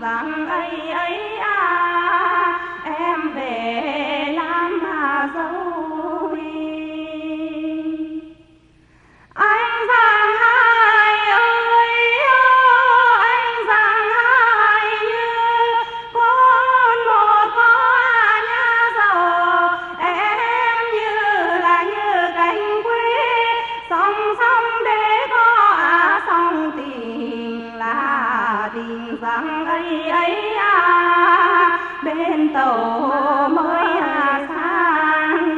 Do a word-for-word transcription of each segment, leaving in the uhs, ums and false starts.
rằng ấy ấy à, em về làm mà dâu anh rằng hai ơi anh rằng hai như con một có nhà giàu em như là như cánh quế song song để có à song tình là tình rằng ấy ấy à bên tàu mới à sang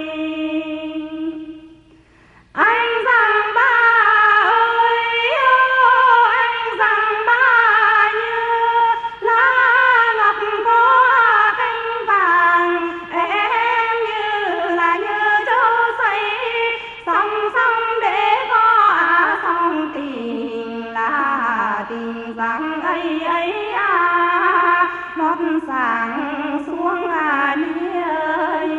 anh rằng ba ơi anh rằng ba như lá ngọc có cánh vàng em như là như châu xây song song để có à song tình là tình rằng ấy ấy à nót sáng xuống à ni ơi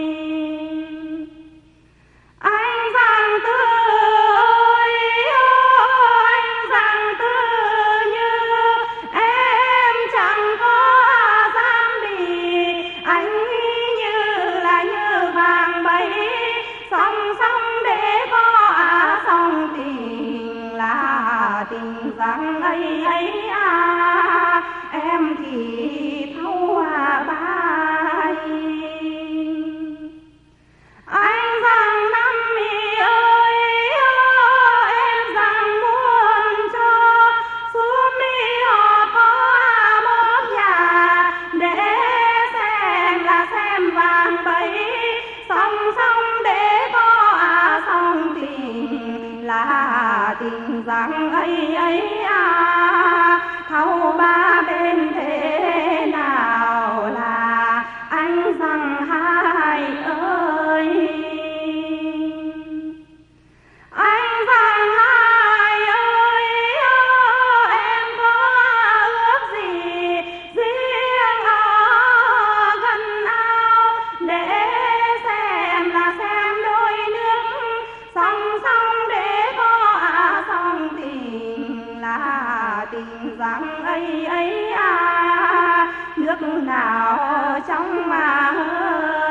anh rằng tư ơi anh rằng tư như em chẳng có dám bị anh như là như vàng bấy song song để có à song tình là tình rằng ấy ấy à em thì thấu à bay anh rằng năm mi ơi em rằng muốn cho xuống mi họ có một nhà để xem là xem vàng bấy song song để có à song tình là tình rằng ấy ấy à thâu ba bên thế nào là anh rằng hai ơi anh rằng hai ơi em có ước gì riêng ở gần ao để xem là xem đôi nước song song để có à song tình là tình rằng ấy ấy à nước nào trong mà